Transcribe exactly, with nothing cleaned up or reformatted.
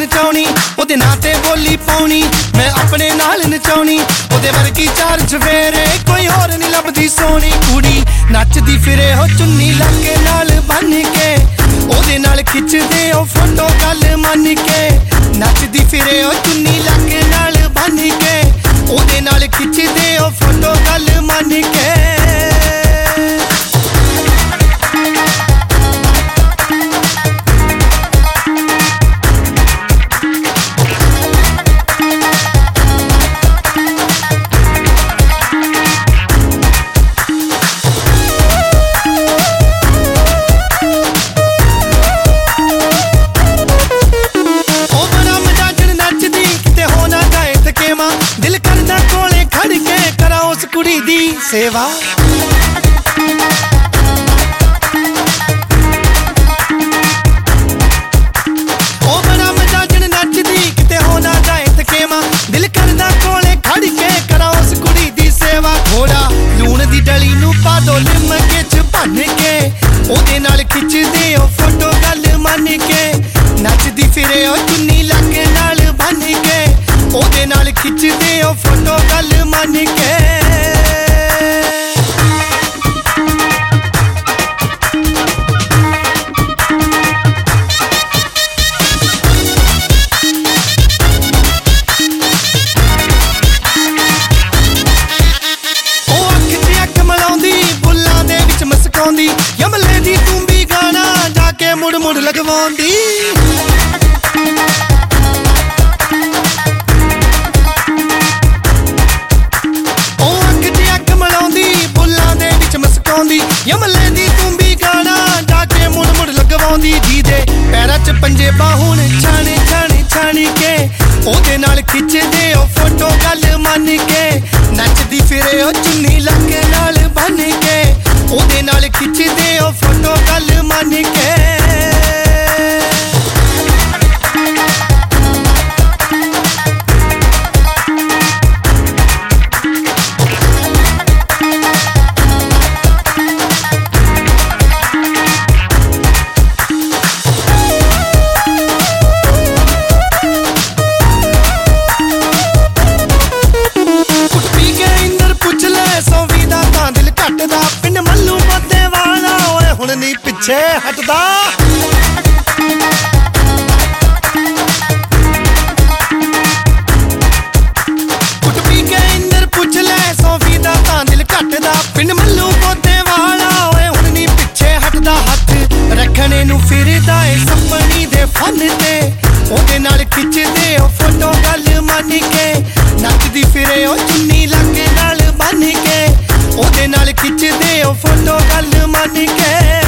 नचाउनी ओदे नां ते बोली पाउनी मैं अपने नाल नचाउनी ओदे वर्गी चार चफेरे कोई होर नहीं लभदी सोहनी कुड़ी नचदी फिरे हो चुन्नी लाके नाल बन के ओदे नाल खिचदे ओ फोटो गल मन के नचदी फिरे हो चुन्नी लाके नाल बन के ओदे नाल खिचदे ओ फोटो गल मन के कुड़ी दी सेवा ओ बड़ा मजा जन नचदी किते हो ना जाए थकेवा दिल करदा कोले खड़ के करा उस कुड़ी दी सेवा थोड़ा लूण दी डली नू पा दो लिमके च भन के ओदे नाल खिचदे ओ फोटो गल मन के नचदी फिरे ओ चुन्नी लाके नाल बन के ओदे नाल खिचदे ओ फोटो गल मन के यमले दी तुम्बी गाना जाके मुड़ मुड़ लगवांदी ओ अख च अख मलाउंदी बुल्लां दे विच मस्काउंदी यमले दी तुम्बी गाना जाके मुड़ मुड़ लगवांदी जी दे पैरां च पंजे बाहुण छाने छाने छानी के ओदे नाल खिचदे ओ फोटो गल मन के नचदी फिरे ओ चुन्नी लाके नाल बन के ओदे नाल खिचदे ओ फोटो गल मन के पिछे हटदा कुट पी के इंदर पुछ ले सोफी दा तां दिल घटदा पिंड मल्लू पोते वाला ओए हुण नहीं पिछे हटदा हथ रखने नू फिरदा ए सपनी दे फन ते ओदे नाल खिचदे ओ फोटो गल मन के नचदी फिरे ओ चुन्नी लाके नाल बन के ओदे नाल खिचदे ओ फोटो गल मन के